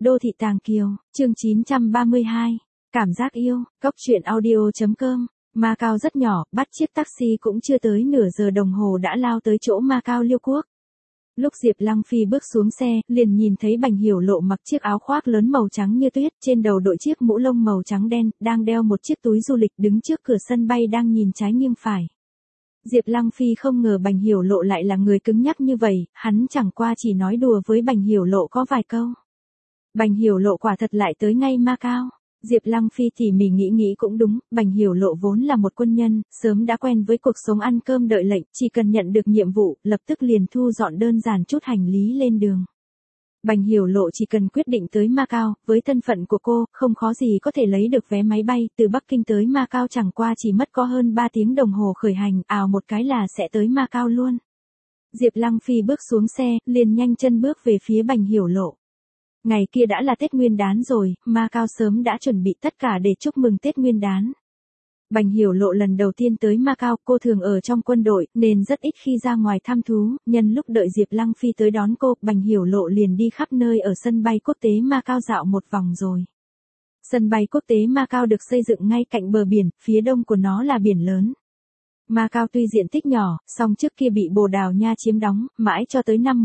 Đô thị Tàng Kiều, chương 932, cảm giác yêu, Cốc truyện audio.com. Macau rất nhỏ, bắt chiếc taxi cũng chưa tới nửa giờ đồng hồ đã lao tới chỗ Macau Liêu Quốc. Lúc Diệp Lăng Phi bước xuống xe, liền nhìn thấy Bành Hiểu Lộ mặc chiếc áo khoác lớn màu trắng như tuyết, trên đầu đội chiếc mũ lông màu trắng đen, đang đeo một chiếc túi du lịch đứng trước cửa sân bay đang nhìn trái nghiêng phải. Diệp Lăng Phi không ngờ Bành Hiểu Lộ lại là người cứng nhắc như vậy, hắn chẳng qua chỉ nói đùa với Bành Hiểu Lộ có vài câu. Bành Hiểu Lộ quả thật lại tới ngay Macau. Diệp Lăng Phi tỉ mỉ nghĩ cũng đúng, Bành Hiểu Lộ vốn là một quân nhân, sớm đã quen với cuộc sống ăn cơm đợi lệnh, chỉ cần nhận được nhiệm vụ, lập tức liền thu dọn đơn giản chút hành lý lên đường. Bành Hiểu Lộ chỉ cần quyết định tới Macau, với thân phận của cô, không khó gì có thể lấy được vé máy bay, từ Bắc Kinh tới Macau chẳng qua chỉ mất có hơn 3 tiếng đồng hồ khởi hành, ào một cái là sẽ tới Macau luôn. Diệp Lăng Phi bước xuống xe, liền nhanh chân bước về phía Bành Hiểu Lộ. Ngày kia đã là Tết Nguyên đán rồi, Macau sớm đã chuẩn bị tất cả để chúc mừng Tết Nguyên đán. Bành Hiểu Lộ lần đầu tiên tới Macau, cô thường ở trong quân đội, nên rất ít khi ra ngoài thăm thú, nhân lúc đợi Diệp Lăng Phi tới đón cô, Bành Hiểu Lộ liền đi khắp nơi ở sân bay quốc tế Macau dạo một vòng rồi. Sân bay quốc tế Macau được xây dựng ngay cạnh bờ biển, phía đông của nó là biển lớn. Macau tuy diện tích nhỏ, song trước kia bị Bồ Đào Nha chiếm đóng, mãi cho tới năm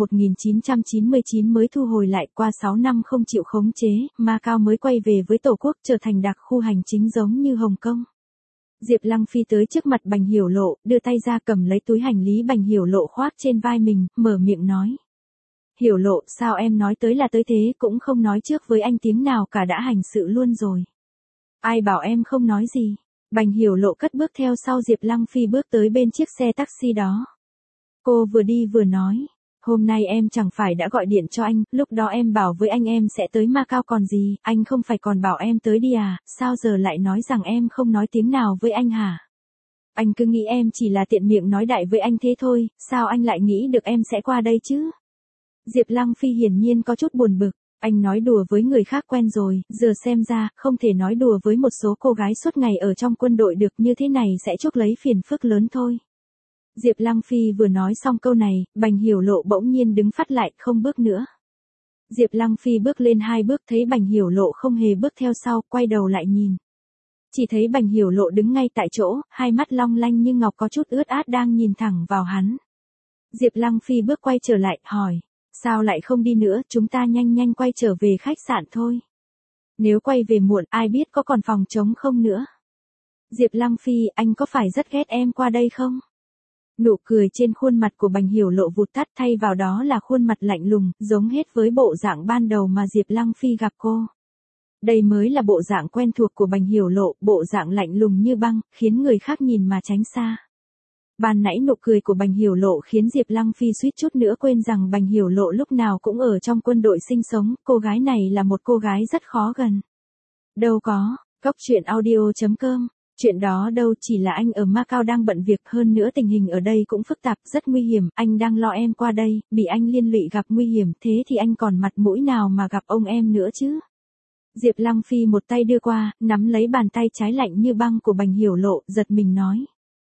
1999 mới thu hồi lại, qua 6 năm không chịu khống chế, Macau mới quay về với Tổ quốc trở thành đặc khu hành chính giống như Hồng Kông. Diệp Lăng Phi tới trước mặt Bành Hiểu Lộ, đưa tay ra cầm lấy túi hành lý Bành Hiểu Lộ khoác trên vai mình, mở miệng nói. Hiểu Lộ, sao em nói tới là tới thế, cũng không nói trước với anh tiếng nào cả đã hành sự luôn rồi. Ai bảo em không nói gì. Bành Hiểu Lộ cất bước theo sau Diệp Lăng Phi bước tới bên chiếc xe taxi đó. Cô vừa đi vừa nói, hôm nay em chẳng phải đã gọi điện cho anh, lúc đó em bảo với anh em sẽ tới Macau còn gì, anh không phải còn bảo em tới đi à, sao giờ lại nói rằng em không nói tiếng nào với anh hả? Anh cứ nghĩ em chỉ là tiện miệng nói đại với anh thế thôi, sao anh lại nghĩ được em sẽ qua đây chứ? Diệp Lăng Phi hiển nhiên có chút buồn bực. Anh nói đùa với người khác quen rồi, giờ xem ra, không thể nói đùa với một số cô gái suốt ngày ở trong quân đội được, như thế này sẽ chuốc lấy phiền phức lớn thôi. Diệp Lăng Phi vừa nói xong câu này, Bành Hiểu Lộ bỗng nhiên đứng phắt lại, không bước nữa. Diệp Lăng Phi bước lên 2 bước thấy Bành Hiểu Lộ không hề bước theo sau, quay đầu lại nhìn. Chỉ thấy Bành Hiểu Lộ đứng ngay tại chỗ, hai mắt long lanh như ngọc có chút ướt át đang nhìn thẳng vào hắn. Diệp Lăng Phi bước quay trở lại, hỏi. Sao lại không đi nữa, chúng ta nhanh quay trở về khách sạn thôi. Nếu quay về muộn, ai biết có còn phòng trống không nữa. Diệp Lăng Phi, anh có phải rất ghét em qua đây không? Nụ cười trên khuôn mặt của Bành Hiểu Lộ vụt tắt, thay vào đó là khuôn mặt lạnh lùng, giống hết với bộ dạng ban đầu mà Diệp Lăng Phi gặp cô. Đây mới là bộ dạng quen thuộc của Bành Hiểu Lộ, bộ dạng lạnh lùng như băng, khiến người khác nhìn mà tránh xa. Ban nãy nụ cười của Bành Hiểu Lộ khiến Diệp Lăng Phi suýt chút nữa quên rằng Bành Hiểu Lộ lúc nào cũng ở trong quân đội sinh sống, cô gái này là một cô gái rất khó gần. Đâu có, Cốc truyện audio.com, chuyện đó đâu, chỉ là anh ở Macau đang bận việc, hơn nữa tình hình ở đây cũng phức tạp, rất nguy hiểm, anh đang lo em qua đây, bị anh liên lụy gặp nguy hiểm, thế thì anh còn mặt mũi nào mà gặp ông em nữa chứ? Diệp Lăng Phi một tay đưa qua, nắm lấy bàn tay trái lạnh như băng của Bành Hiểu Lộ, giật mình nói.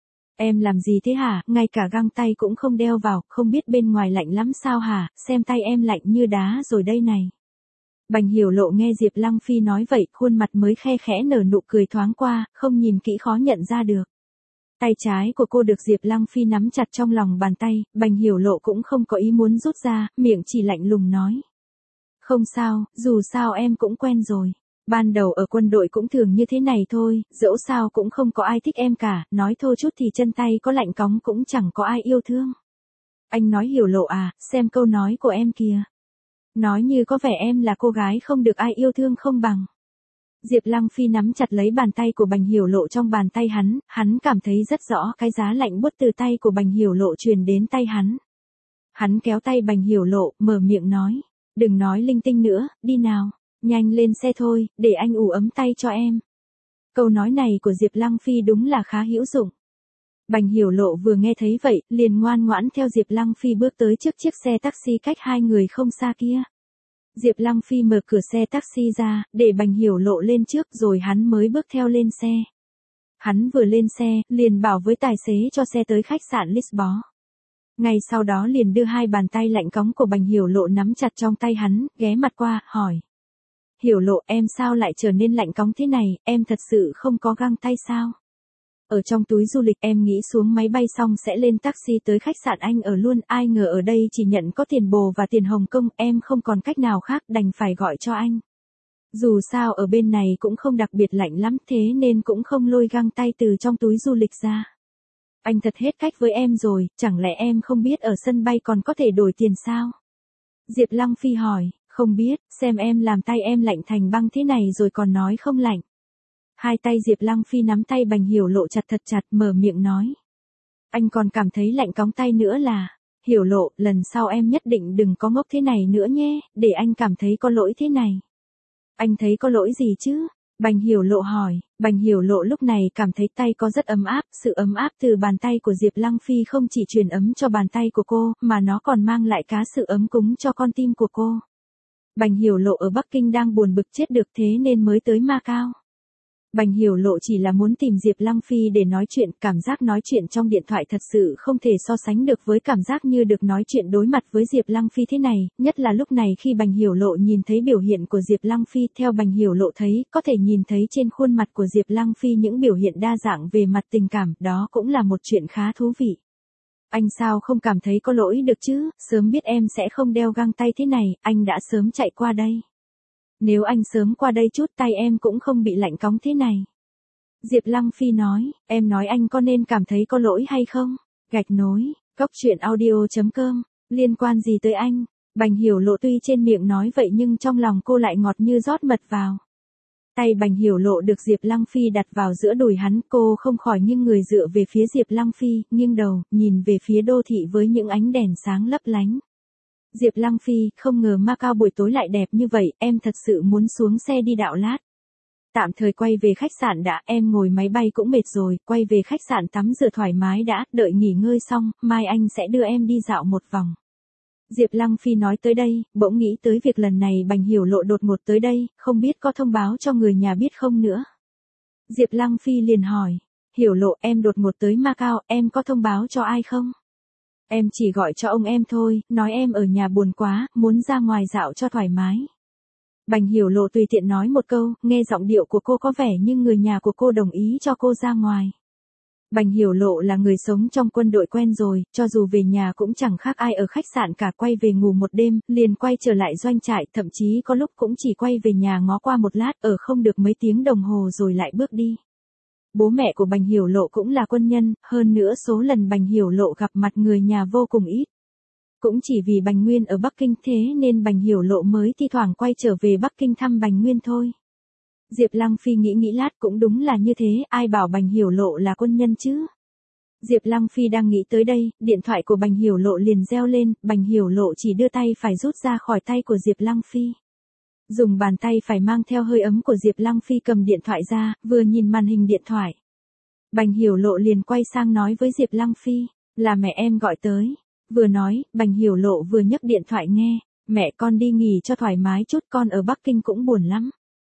Em làm gì thế hả, ngay cả găng tay cũng không đeo vào, không biết bên ngoài lạnh lắm sao hả, xem tay em lạnh như đá rồi đây này. Bành Hiểu Lộ nghe Diệp Lăng Phi nói vậy, khuôn mặt mới khe khẽ nở nụ cười thoáng qua, không nhìn kỹ khó nhận ra được. Tay trái của cô được Diệp Lăng Phi nắm chặt trong lòng bàn tay, Bành Hiểu Lộ cũng không có ý muốn rút ra, miệng chỉ lạnh lùng nói. Không sao, dù sao em cũng quen rồi. Ban đầu ở quân đội cũng thường như thế này thôi, dẫu sao cũng không có ai thích em cả, nói thô chút thì chân tay có lạnh cóng cũng chẳng có ai yêu thương. Anh nói Hiểu Lộ à, xem câu nói của em kìa. Nói như có vẻ em là cô gái không được ai yêu thương không bằng. Diệp Lăng Phi nắm chặt lấy bàn tay của Bành Hiểu Lộ trong bàn tay hắn cảm thấy rất rõ cái giá lạnh buốt từ tay của Bành Hiểu Lộ truyền đến tay hắn. Hắn kéo tay Bành Hiểu Lộ, mở miệng nói, đừng nói linh tinh nữa, đi nào. Nhanh lên xe thôi, để anh ủ ấm tay cho em. Câu nói này của Diệp Lăng Phi đúng là khá hữu dụng. Bành Hiểu Lộ vừa nghe thấy vậy, liền ngoan ngoãn theo Diệp Lăng Phi bước tới trước chiếc xe taxi cách hai người không xa kia. Diệp Lăng Phi mở cửa xe taxi ra, để Bành Hiểu Lộ lên trước rồi hắn mới bước theo lên xe. Hắn vừa lên xe, liền bảo với tài xế cho xe tới khách sạn Lisbon. Ngay sau đó liền đưa hai bàn tay lạnh cóng của Bành Hiểu Lộ nắm chặt trong tay hắn, ghé mặt qua, hỏi. Hiểu Lộ, em sao lại trở nên lạnh cóng thế này, em thật sự không có găng tay sao? Ở trong túi du lịch em nghĩ xuống máy bay xong sẽ lên taxi tới khách sạn anh ở luôn, ai ngờ ở đây chỉ nhận có tiền bồ và tiền Hồng Kông, em không còn cách nào khác đành phải gọi cho anh. Dù sao ở bên này cũng không đặc biệt lạnh lắm thế nên cũng không lôi găng tay từ trong túi du lịch ra. Anh thật hết cách với em rồi, chẳng lẽ em không biết ở sân bay còn có thể đổi tiền sao? Diệp Lăng Phi hỏi, không biết, xem em làm tay em lạnh thành băng thế này rồi còn nói không lạnh. Hai tay Diệp Lăng Phi nắm tay Bành Hiểu Lộ chặt thật chặt mở miệng nói. Anh còn cảm thấy lạnh cóng tay nữa là, Hiểu Lộ, lần sau em nhất định đừng có ngốc thế này nữa nhé, để anh cảm thấy có lỗi thế này. Anh thấy có lỗi gì chứ? Bành Hiểu Lộ hỏi, Bành Hiểu Lộ lúc này cảm thấy tay có rất ấm áp, sự ấm áp từ bàn tay của Diệp Lăng Phi không chỉ truyền ấm cho bàn tay của cô, mà nó còn mang lại cả sự ấm cúng cho con tim của cô. Bành Hiểu Lộ ở Bắc Kinh đang buồn bực chết được thế nên mới tới Macau. Bành Hiểu Lộ chỉ là muốn tìm Diệp Lăng Phi để nói chuyện, cảm giác nói chuyện trong điện thoại thật sự không thể so sánh được với cảm giác như được nói chuyện đối mặt với Diệp Lăng Phi thế này, nhất là lúc này khi Bành Hiểu Lộ nhìn thấy biểu hiện của Diệp Lăng Phi, theo Bành Hiểu Lộ thấy, có thể nhìn thấy trên khuôn mặt của Diệp Lăng Phi những biểu hiện đa dạng về mặt tình cảm, đó cũng là một chuyện khá thú vị. Anh sao không cảm thấy có lỗi được chứ, sớm biết em sẽ không đeo găng tay thế này, anh đã sớm chạy qua đây. Nếu anh sớm qua đây chút tay em cũng không bị lạnh cóng thế này. Diệp Lăng Phi nói, em nói anh có nên cảm thấy có lỗi hay không? Gạch nối, coctruyện.audio.com, liên quan gì tới anh? Bành Hiểu Lộ tuy trên miệng nói vậy nhưng trong lòng cô lại ngọt như rót mật vào. Tay Bành Hiểu Lộ được Diệp Lăng Phi đặt vào giữa đùi hắn, cô không khỏi nghiêng người dựa về phía Diệp Lăng Phi, nghiêng đầu, nhìn về phía đô thị với những ánh đèn sáng lấp lánh. Diệp Lăng Phi, không ngờ Macau buổi tối lại đẹp như vậy, em thật sự muốn xuống xe đi dạo lát. Tạm thời quay về khách sạn đã, em ngồi máy bay cũng mệt rồi, quay về khách sạn tắm rửa thoải mái đã, đợi nghỉ ngơi xong, mai anh sẽ đưa em đi dạo một vòng. Diệp Lăng Phi nói tới đây, bỗng nghĩ tới việc lần này Bành Hiểu Lộ đột ngột tới đây, không biết có thông báo cho người nhà biết không nữa. Diệp Lăng Phi liền hỏi, Hiểu Lộ em đột ngột tới Macau, em có thông báo cho ai không? Em chỉ gọi cho ông em thôi, nói em ở nhà buồn quá, muốn ra ngoài dạo cho thoải mái. Bành Hiểu Lộ tùy tiện nói một câu, nghe giọng điệu của cô có vẻ như người nhà của cô đồng ý cho cô ra ngoài. Bành Hiểu Lộ là người sống trong quân đội quen rồi, cho dù về nhà cũng chẳng khác ai ở khách sạn cả, quay về ngủ một đêm, liền quay trở lại doanh trại, thậm chí có lúc cũng chỉ quay về nhà ngó qua một lát, ở không được mấy tiếng đồng hồ rồi lại bước đi. Bố mẹ của Bành Hiểu Lộ cũng là quân nhân, hơn nữa số lần Bành Hiểu Lộ gặp mặt người nhà vô cùng ít. Cũng chỉ vì Bành Nguyên ở Bắc Kinh thế nên Bành Hiểu Lộ mới thi thoảng quay trở về Bắc Kinh thăm Bành Nguyên thôi. Diệp Lăng Phi nghĩ lát cũng đúng là như thế, ai bảo Bành Hiểu Lộ là quân nhân chứ. Diệp Lăng Phi đang nghĩ tới đây, điện thoại của Bành Hiểu Lộ liền reo lên, Bành Hiểu Lộ chỉ đưa tay phải rút ra khỏi tay của Diệp Lăng Phi. Dùng bàn tay phải mang theo hơi ấm của Diệp Lăng Phi cầm điện thoại ra, vừa nhìn màn hình điện thoại. Bành Hiểu Lộ liền quay sang nói với Diệp Lăng Phi, là mẹ em gọi tới. Vừa nói, Bành Hiểu Lộ vừa nhấc điện thoại nghe, mẹ con đi nghỉ cho thoải mái chút, con ở Bắc Kinh cũng buồn lắm.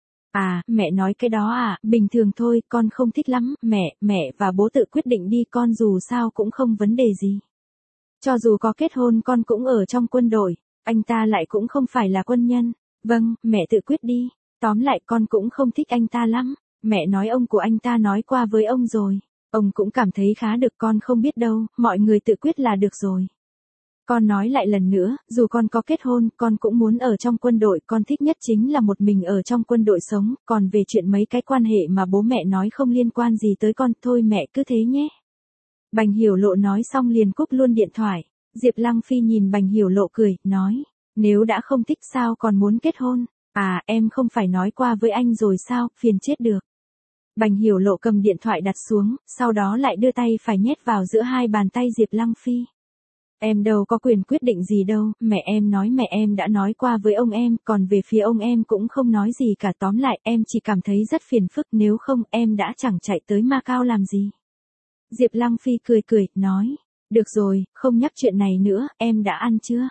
À, mẹ nói cái đó à, bình thường thôi, con không thích lắm, mẹ và bố tự quyết định đi, con dù sao cũng không vấn đề gì. Cho dù có kết hôn con cũng ở trong quân đội, anh ta lại cũng không phải là quân nhân. Vâng, mẹ tự quyết đi, tóm lại con cũng không thích anh ta lắm, mẹ nói ông của anh ta nói qua với ông rồi, ông cũng cảm thấy khá được, con không biết đâu, mọi người tự quyết là được rồi. Con nói lại lần nữa, dù con có kết hôn, con cũng muốn ở trong quân đội, con thích nhất chính là một mình ở trong quân đội sống, còn về chuyện mấy cái quan hệ mà bố mẹ nói không liên quan gì tới con, thôi mẹ cứ thế nhé. Bành Hiểu Lộ nói xong liền cúp luôn điện thoại. Diệp Lăng Phi nhìn Bành Hiểu Lộ cười, nói, nếu đã không thích sao còn muốn kết hôn, à em không phải nói qua với anh rồi sao, phiền chết được. Bành Hiểu Lộ cầm điện thoại đặt xuống, sau đó lại đưa tay phải nhét vào giữa hai bàn tay Diệp Lăng Phi. Em đâu có quyền quyết định gì đâu, mẹ em đã nói qua với ông em, còn về phía ông em cũng không nói gì cả, tóm lại em chỉ cảm thấy rất phiền phức, nếu không em đã chẳng chạy tới Macau làm gì. Diệp Lăng Phi cười, nói, được rồi, không nhắc chuyện này nữa, em đã ăn chưa?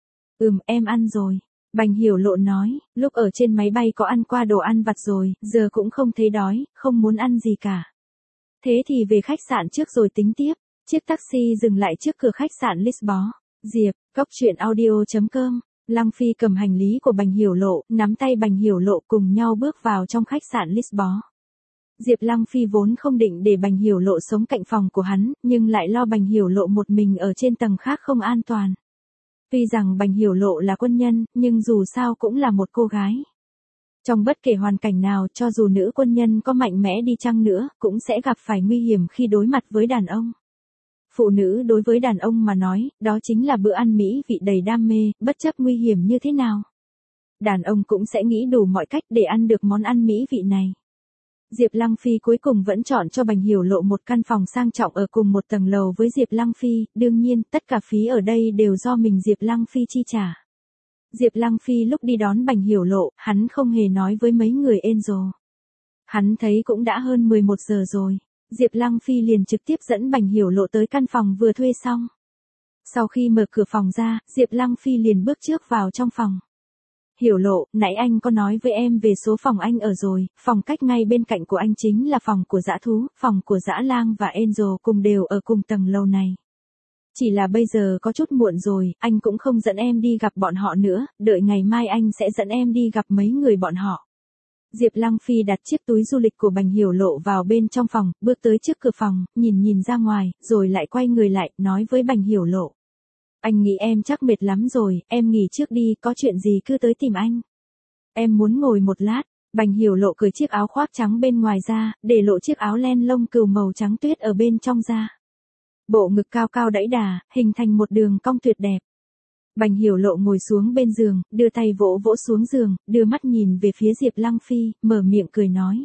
Em ăn rồi. Bành Hiểu Lộ nói, lúc ở trên máy bay có ăn qua đồ ăn vặt rồi, giờ cũng không thấy đói, không muốn ăn gì cả. Thế thì về khách sạn trước rồi tính tiếp. Chiếc taxi dừng lại trước cửa khách sạn Lisbon. Diệp, coctruyện.audio.com Lăng Phi cầm hành lý của Bành Hiểu Lộ, nắm tay Bành Hiểu Lộ cùng nhau bước vào trong khách sạn Lisbon. Diệp Lăng Phi vốn không định để Bành Hiểu Lộ sống cạnh phòng của hắn, nhưng lại lo Bành Hiểu Lộ một mình ở trên tầng khác không an toàn. Tuy rằng Bành Hiểu Lộ là quân nhân, nhưng dù sao cũng là một cô gái. Trong bất kể hoàn cảnh nào, cho dù nữ quân nhân có mạnh mẽ đi chăng nữa, cũng sẽ gặp phải nguy hiểm khi đối mặt với đàn ông. Phụ nữ đối với đàn ông mà nói, đó chính là bữa ăn mỹ vị đầy đam mê, bất chấp nguy hiểm như thế nào. Đàn ông cũng sẽ nghĩ đủ mọi cách để ăn được món ăn mỹ vị này. Diệp Lăng Phi cuối cùng vẫn chọn cho Bành Hiểu Lộ một căn phòng sang trọng ở cùng một tầng lầu với Diệp Lăng Phi, đương nhiên, tất cả phí ở đây đều do mình Diệp Lăng Phi chi trả. Diệp Lăng Phi lúc đi đón Bành Hiểu Lộ, hắn không hề nói với mấy người Angel. Hắn thấy cũng đã hơn 11 giờ rồi. Diệp Lăng Phi liền trực tiếp dẫn Bành Hiểu Lộ tới căn phòng vừa thuê xong. Sau khi mở cửa phòng ra, Diệp Lăng Phi liền bước trước vào trong phòng. Hiểu Lộ, nãy anh có nói với em về số phòng anh ở rồi, phòng cách ngay bên cạnh của anh chính là phòng của dã thú, phòng của dã lang và Angel cùng đều ở cùng tầng lầu này. Chỉ là bây giờ có chút muộn rồi, anh cũng không dẫn em đi gặp bọn họ nữa, đợi ngày mai anh sẽ dẫn em đi gặp mấy người bọn họ. Diệp Lăng Phi đặt chiếc túi du lịch của Bành Hiểu Lộ vào bên trong phòng, bước tới trước cửa phòng, nhìn ra ngoài, rồi lại quay người lại, nói với Bành Hiểu Lộ. Anh nghĩ em chắc mệt lắm rồi, em nghỉ trước đi, có chuyện gì cứ tới tìm anh. Em muốn ngồi một lát. Bành Hiểu Lộ cởi chiếc áo khoác trắng bên ngoài ra, để lộ chiếc áo len lông cừu màu trắng tuyết ở bên trong ra. Bộ ngực cao cao đẫy đà, hình thành một đường cong tuyệt đẹp. Bành Hiểu Lộ ngồi xuống bên giường, đưa tay vỗ vỗ xuống giường, đưa mắt nhìn về phía Diệp Lăng Phi, mở miệng cười nói.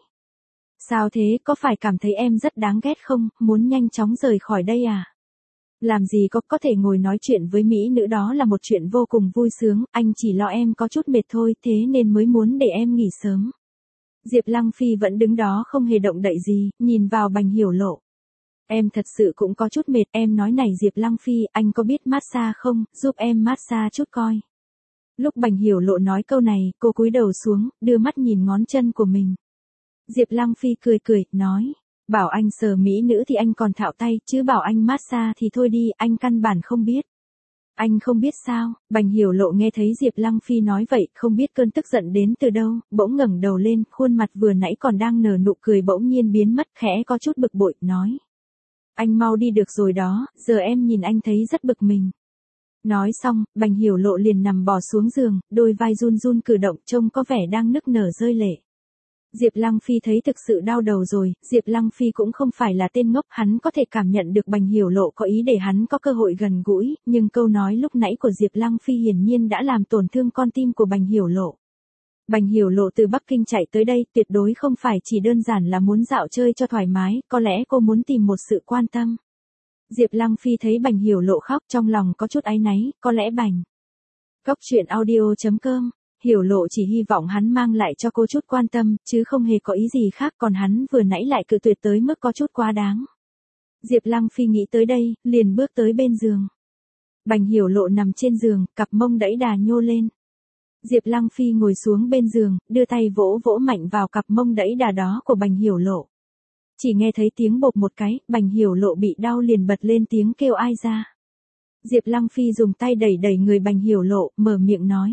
Sao thế, có phải cảm thấy em rất đáng ghét không, muốn nhanh chóng rời khỏi đây à? Làm gì có thể ngồi nói chuyện với mỹ nữ đó là một chuyện vô cùng vui sướng, anh chỉ lo em có chút mệt thôi, thế nên mới muốn để em nghỉ sớm. Diệp Lăng Phi vẫn đứng đó không hề động đậy gì, nhìn vào Bành Hiểu Lộ. Em thật sự cũng có chút mệt, em nói này Diệp Lăng Phi, anh có biết massage không, giúp em massage chút coi. Lúc Bành Hiểu Lộ nói câu này, cô cúi đầu xuống, đưa mắt nhìn ngón chân của mình. Diệp Lăng Phi cười, nói, bảo anh sờ mỹ nữ thì anh còn thạo tay, chứ bảo anh massage thì thôi đi, anh căn bản không biết. Anh không biết sao? Bành Hiểu Lộ nghe thấy Diệp Lăng Phi nói vậy, không biết cơn tức giận đến từ đâu, bỗng ngẩng đầu lên, khuôn mặt vừa nãy còn đang nở nụ cười bỗng nhiên biến mất, khẽ có chút bực bội, nói. Anh mau đi được rồi đó, giờ em nhìn anh thấy rất bực mình. Nói xong, Bành Hiểu Lộ liền nằm bò xuống giường, đôi vai run run cử động trông có vẻ đang nức nở rơi lệ. Diệp Lăng Phi thấy thực sự đau đầu rồi, Diệp Lăng Phi cũng không phải là tên ngốc, hắn có thể cảm nhận được Bành Hiểu Lộ có ý để hắn có cơ hội gần gũi, nhưng câu nói lúc nãy của Diệp Lăng Phi hiển nhiên đã làm tổn thương con tim của Bành Hiểu Lộ. Bành Hiểu Lộ từ Bắc Kinh chạy tới đây tuyệt đối không phải chỉ đơn giản là muốn dạo chơi cho thoải mái, có lẽ cô muốn tìm một sự quan tâm. Diệp Lăng Phi thấy Bành Hiểu Lộ khóc trong lòng có chút áy náy, có lẽ Bành. Cóc truyện audio.com, Hiểu Lộ chỉ hy vọng hắn mang lại cho cô chút quan tâm, chứ không hề có ý gì khác, còn hắn vừa nãy lại cự tuyệt tới mức có chút quá đáng. Diệp Lăng Phi nghĩ tới đây, liền bước tới bên giường. Bành Hiểu Lộ nằm trên giường, cặp mông đẫy đà nhô lên. Diệp Lăng Phi ngồi xuống bên giường, đưa tay vỗ vỗ mạnh vào cặp mông đẫy đà đó của Bành Hiểu Lộ. Chỉ nghe thấy tiếng bộp một cái, Bành Hiểu Lộ bị đau liền bật lên tiếng kêu ai ra. Diệp Lăng Phi dùng tay đẩy người Bành Hiểu Lộ, mở miệng nói.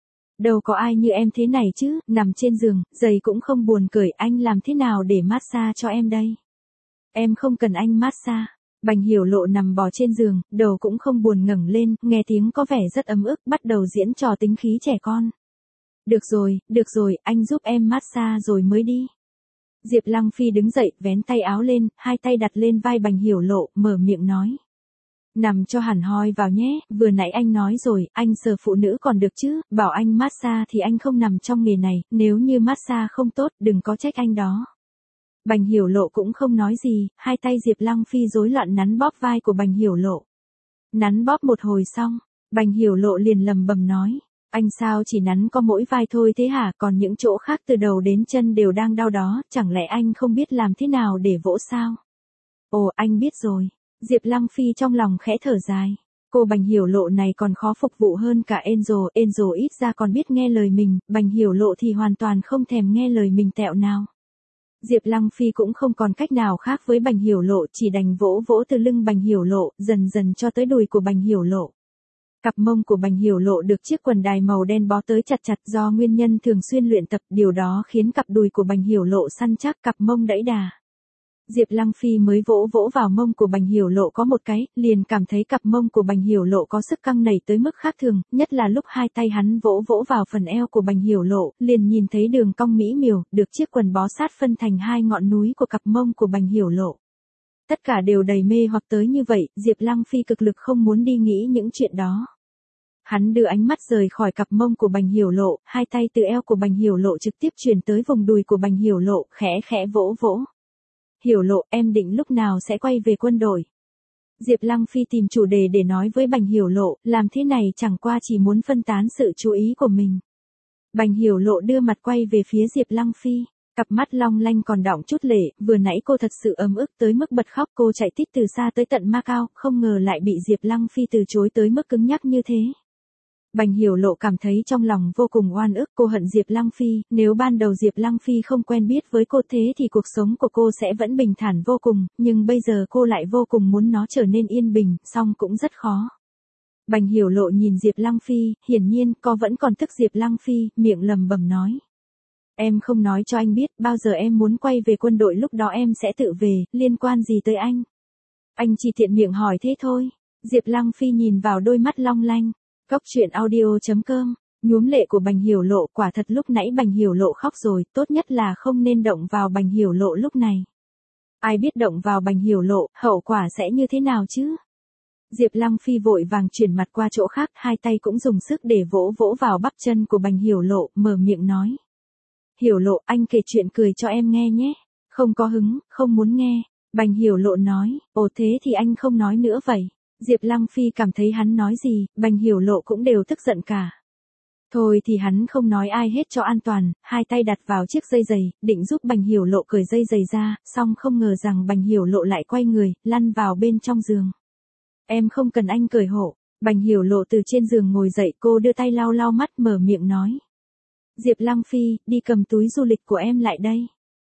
Đâu có ai như em thế này chứ, nằm trên giường, giày cũng không buồn cởi, anh làm thế nào để massage cho em đây? Em không cần anh massage. Bành Hiểu Lộ nằm bò trên giường, đầu cũng không buồn ngẩng lên, nghe tiếng có vẻ rất ấm ức, bắt đầu diễn trò tính khí trẻ con. Được rồi, anh giúp em massage rồi mới đi. Diệp Lăng Phi đứng dậy, vén tay áo lên, hai tay đặt lên vai Bành Hiểu Lộ, mở miệng nói. Nằm cho hẳn hoi vào nhé, vừa nãy anh nói rồi, anh sờ phụ nữ còn được chứ, bảo anh massage thì anh không nằm trong nghề này, nếu như massage không tốt, đừng có trách anh đó. Bành Hiểu Lộ cũng không nói gì, hai tay Diệp Lăng Phi rối loạn nắn bóp vai của Bành Hiểu Lộ. Nắn bóp một hồi xong, Bành Hiểu Lộ liền lầm bầm nói, anh sao chỉ nắn có mỗi vai thôi thế hả, còn những chỗ khác từ đầu đến chân đều đang đau đó, chẳng lẽ anh không biết làm thế nào để vỗ sao? Ồ, anh biết rồi. Diệp Lăng Phi trong lòng khẽ thở dài. Cô Bành Hiểu Lộ này còn khó phục vụ hơn cả Angel ít ra còn biết nghe lời mình, Bành Hiểu Lộ thì hoàn toàn không thèm nghe lời mình tẹo nào. Diệp Lăng Phi cũng không còn cách nào khác với Bành Hiểu Lộ, chỉ đành vỗ vỗ từ lưng Bành Hiểu Lộ, dần dần cho tới đùi của Bành Hiểu Lộ. Cặp mông của Bành Hiểu Lộ được chiếc quần đài màu đen bó tới chặt chặt do nguyên nhân thường xuyên luyện tập, điều đó khiến cặp đùi của Bành Hiểu Lộ săn chắc, cặp mông đẫy đà. Diệp Lăng Phi mới vỗ vỗ vào mông của Bành Hiểu Lộ có một cái, liền cảm thấy cặp mông của Bành Hiểu Lộ có sức căng nảy tới mức khác thường, nhất là lúc hai tay hắn vỗ vỗ vào phần eo của Bành Hiểu Lộ, liền nhìn thấy đường cong mỹ miều, được chiếc quần bó sát phân thành hai ngọn núi của cặp mông của Bành Hiểu Lộ. Tất cả đều đầy mê hoặc tới như vậy, Diệp Lăng Phi cực lực không muốn đi nghĩ những chuyện đó. Hắn đưa ánh mắt rời khỏi cặp mông của Bành Hiểu Lộ, hai tay từ eo của Bành Hiểu Lộ trực tiếp chuyển tới vùng đùi của Bành Hiểu Lộ, khẽ khẽ vỗ vỗ. Hiểu Lộ, em định lúc nào sẽ quay về quân đội? Diệp Lăng Phi tìm chủ đề để nói với Bành Hiểu Lộ, làm thế này chẳng qua chỉ muốn phân tán sự chú ý của mình. Bành Hiểu Lộ đưa mặt quay về phía Diệp Lăng Phi, cặp mắt long lanh còn đọng chút lệ, vừa nãy cô thật sự ấm ức tới mức bật khóc, cô chạy tít từ xa tới tận Macau, không ngờ lại bị Diệp Lăng Phi từ chối tới mức cứng nhắc như thế. Bành Hiểu Lộ cảm thấy trong lòng vô cùng oan ức, cô hận Diệp Lăng Phi, nếu ban đầu Diệp Lăng Phi không quen biết với cô thế thì cuộc sống của cô sẽ vẫn bình thản vô cùng, nhưng bây giờ cô lại vô cùng muốn nó trở nên yên bình, song cũng rất khó. Bành Hiểu Lộ nhìn Diệp Lăng Phi, hiển nhiên, cô vẫn còn tức Diệp Lăng Phi, miệng lẩm bẩm nói. Em không nói cho anh biết, bao giờ em muốn quay về quân đội lúc đó em sẽ tự về, liên quan gì tới anh? Anh chỉ tiện miệng hỏi thế thôi. Diệp Lăng Phi nhìn vào đôi mắt long lanh. Góc truyện audio.com, nhuốm lệ của Bành Hiểu Lộ, quả thật lúc nãy Bành Hiểu Lộ khóc rồi, tốt nhất là không nên động vào Bành Hiểu Lộ lúc này. Ai biết động vào Bành Hiểu Lộ, hậu quả sẽ như thế nào chứ? Diệp Lăng Phi vội vàng chuyển mặt qua chỗ khác, hai tay cũng dùng sức để vỗ vỗ vào bắp chân của Bành Hiểu Lộ, mở miệng nói. Hiểu Lộ, anh kể chuyện cười cho em nghe nhé. Không có hứng, không muốn nghe. Bành Hiểu Lộ nói, ồ thế thì anh không nói nữa vậy. Diệp Lăng Phi cảm thấy hắn nói gì, Bành Hiểu Lộ cũng đều tức giận cả. Thôi thì hắn không nói ai hết cho an toàn, hai tay đặt vào chiếc dây giày, định giúp Bành Hiểu Lộ cởi dây giày ra, song không ngờ rằng Bành Hiểu Lộ lại quay người, lăn vào bên trong giường. Em không cần anh cởi hộ. Bành Hiểu Lộ từ trên giường ngồi dậy, cô đưa tay lau lau mắt, mở miệng nói. Diệp Lăng Phi, đi cầm túi du lịch của em lại đây.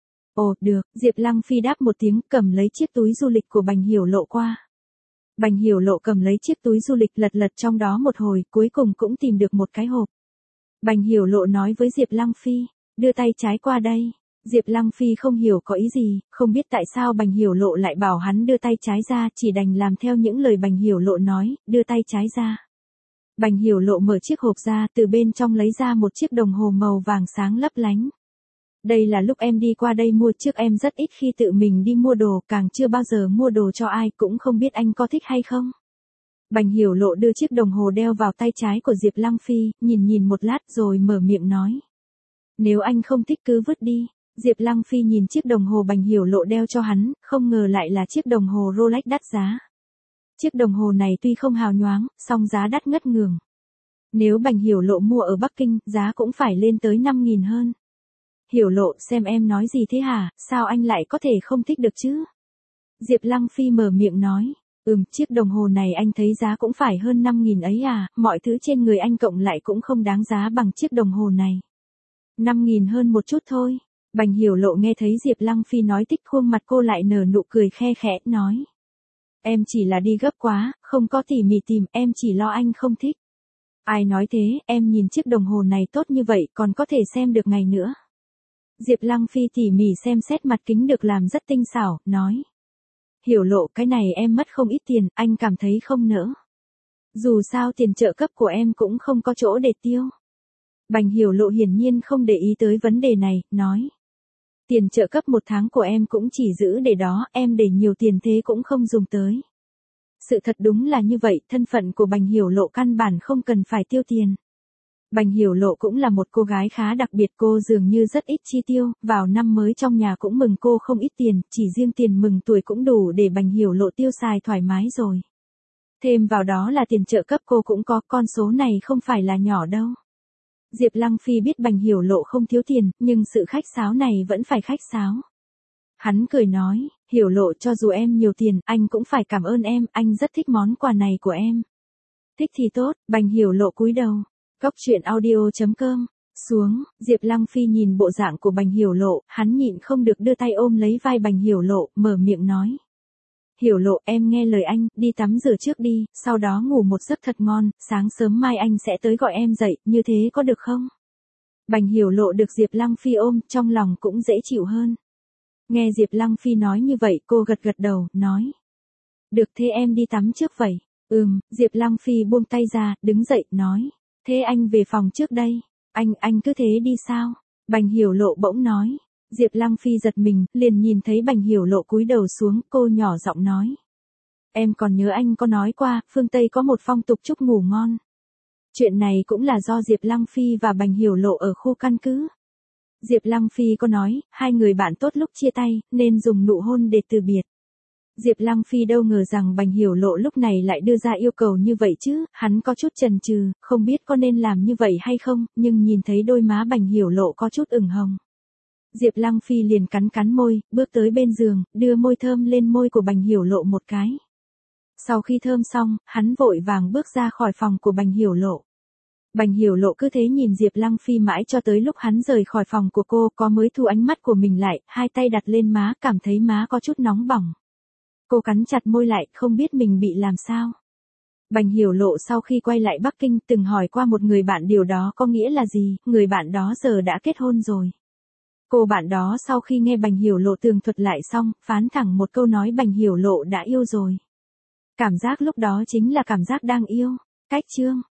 Ồ, được, Diệp Lăng Phi đáp một tiếng, cầm lấy chiếc túi du lịch của Bành Hiểu Lộ qua. Bành Hiểu Lộ cầm lấy chiếc túi du lịch lật lật trong đó một hồi, cuối cùng cũng tìm được một cái hộp. Bành Hiểu Lộ nói với Diệp Lăng Phi, đưa tay trái qua đây. Diệp Lăng Phi không hiểu có ý gì, không biết tại sao Bành Hiểu Lộ lại bảo hắn đưa tay trái ra, chỉ đành làm theo những lời Bành Hiểu Lộ nói, đưa tay trái ra. Bành Hiểu Lộ mở chiếc hộp ra, từ bên trong lấy ra một chiếc đồng hồ màu vàng sáng lấp lánh. Đây là lúc em đi qua đây mua, trước em rất ít khi tự mình đi mua đồ, càng chưa bao giờ mua đồ cho ai, cũng không biết anh có thích hay không. Bành Hiểu Lộ đưa chiếc đồng hồ đeo vào tay trái của Diệp Lăng Phi, nhìn một lát rồi mở miệng nói. Nếu anh không thích cứ vứt đi. Diệp Lăng Phi nhìn chiếc đồng hồ Bành Hiểu Lộ đeo cho hắn, không ngờ lại là chiếc đồng hồ Rolex đắt giá. Chiếc đồng hồ này tuy không hào nhoáng, song giá đắt ngất ngường. Nếu Bành Hiểu Lộ mua ở Bắc Kinh, giá cũng phải lên tới 5.000 hơn. Hiểu Lộ, xem em nói gì thế hả, sao anh lại có thể không thích được chứ? Diệp Lăng Phi mở miệng nói, chiếc đồng hồ này anh thấy giá cũng phải hơn 5.000 ấy à, mọi thứ trên người anh cộng lại cũng không đáng giá bằng chiếc đồng hồ này. 5.000 hơn một chút thôi. Bành Hiểu Lộ nghe thấy Diệp Lăng Phi nói thích, khuôn mặt cô lại nở nụ cười khe khẽ, nói. Em chỉ là đi gấp quá, không có tỉ mỉ tìm, em chỉ lo anh không thích. Ai nói thế, em nhìn chiếc đồng hồ này tốt như vậy, còn có thể xem được ngày nữa. Diệp Lăng Phi tỉ mỉ xem xét mặt kính được làm rất tinh xảo, nói. Hiểu Lộ, cái này em mất không ít tiền, anh cảm thấy không nỡ. Dù sao tiền trợ cấp của em cũng không có chỗ để tiêu. Bành Hiểu Lộ hiển nhiên không để ý tới vấn đề này, nói. Tiền trợ cấp một tháng của em cũng chỉ giữ để đó, em để nhiều tiền thế cũng không dùng tới. Sự thật đúng là như vậy, thân phận của Bành Hiểu Lộ căn bản không cần phải tiêu tiền. Bành Hiểu Lộ cũng là một cô gái khá đặc biệt, cô dường như rất ít chi tiêu, vào năm mới trong nhà cũng mừng cô không ít tiền, chỉ riêng tiền mừng tuổi cũng đủ để Bành Hiểu Lộ tiêu xài thoải mái rồi. Thêm vào đó là tiền trợ cấp cô cũng có, con số này không phải là nhỏ đâu. Diệp Lăng Phi biết Bành Hiểu Lộ không thiếu tiền, nhưng sự khách sáo này vẫn phải khách sáo. Hắn cười nói, Hiểu Lộ, cho dù em nhiều tiền, anh cũng phải cảm ơn em, anh rất thích món quà này của em. Thích thì tốt. Bành Hiểu Lộ cúi đầu. Góc truyện audio.com. Xuống, Diệp Lăng Phi nhìn bộ dạng của Bành Hiểu Lộ, hắn nhịn không được đưa tay ôm lấy vai Bành Hiểu Lộ, mở miệng nói. Hiểu Lộ, em nghe lời anh, đi tắm rửa trước đi, sau đó ngủ một giấc thật ngon, sáng sớm mai anh sẽ tới gọi em dậy, như thế có được không? Bành Hiểu Lộ được Diệp Lăng Phi ôm, trong lòng cũng dễ chịu hơn. Nghe Diệp Lăng Phi nói như vậy, cô gật gật đầu, nói. Được, thế em đi tắm trước vậy. Diệp Lăng Phi buông tay ra, đứng dậy, nói. Thế anh về phòng trước đây. Anh cứ thế đi sao? Bành Hiểu Lộ bỗng nói. Diệp Lăng Phi giật mình, liền nhìn thấy Bành Hiểu Lộ cúi đầu xuống, cô nhỏ giọng nói. Em còn nhớ anh có nói qua, phương Tây có một phong tục chúc ngủ ngon. Chuyện này cũng là do Diệp Lăng Phi và Bành Hiểu Lộ ở khu căn cứ. Diệp Lăng Phi có nói, hai người bạn tốt lúc chia tay, nên dùng nụ hôn để từ biệt. Diệp Lăng Phi đâu ngờ rằng Bành Hiểu Lộ lúc này lại đưa ra yêu cầu như vậy chứ, hắn có chút chần chừ, không biết có nên làm như vậy hay không, nhưng nhìn thấy đôi má Bành Hiểu Lộ có chút ửng hồng. Diệp Lăng Phi liền cắn cắn môi, bước tới bên giường, đưa môi thơm lên môi của Bành Hiểu Lộ một cái. Sau khi thơm xong, hắn vội vàng bước ra khỏi phòng của Bành Hiểu Lộ. Bành Hiểu Lộ cứ thế nhìn Diệp Lăng Phi mãi cho tới lúc hắn rời khỏi phòng của cô, có mới thu ánh mắt của mình lại, hai tay đặt lên má, cảm thấy má có chút nóng bỏng. Cô cắn chặt môi lại, không biết mình bị làm sao. Bành Hiểu Lộ sau khi quay lại Bắc Kinh từng hỏi qua một người bạn điều đó có nghĩa là gì, người bạn đó giờ đã kết hôn rồi. Cô bạn đó sau khi nghe Bành Hiểu Lộ tường thuật lại xong, phán thẳng một câu nói Bành Hiểu Lộ đã yêu rồi. Cảm giác lúc đó chính là cảm giác đang yêu. Cách chương